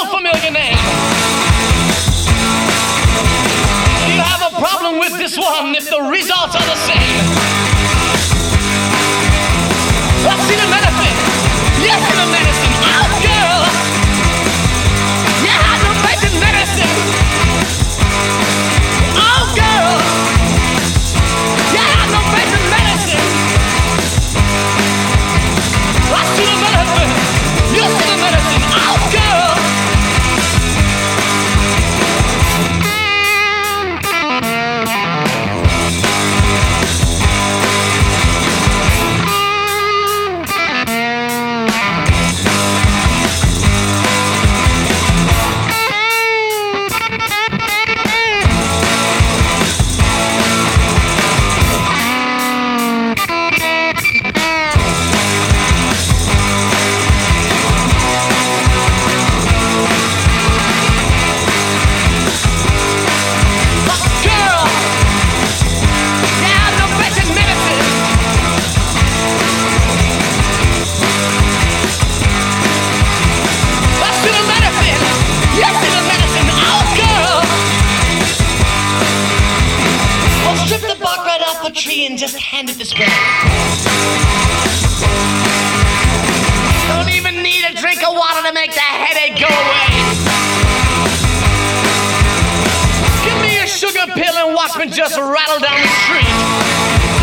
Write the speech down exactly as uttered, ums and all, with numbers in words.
old familiar name. Do you have a problem with this one if the results are the same? I see the medicine. Yes, see the medicine. Oh, girl. Yeah, the medicine, medicine. Oh, girl. Yeah, the medicine, medicine. I see the medicine. You see the medicine. Oh, girl. Tree and just hand it this girl. Don't even need a drink of water to make the headache go away. Give me a sugar pill and watch me just rattle down the street.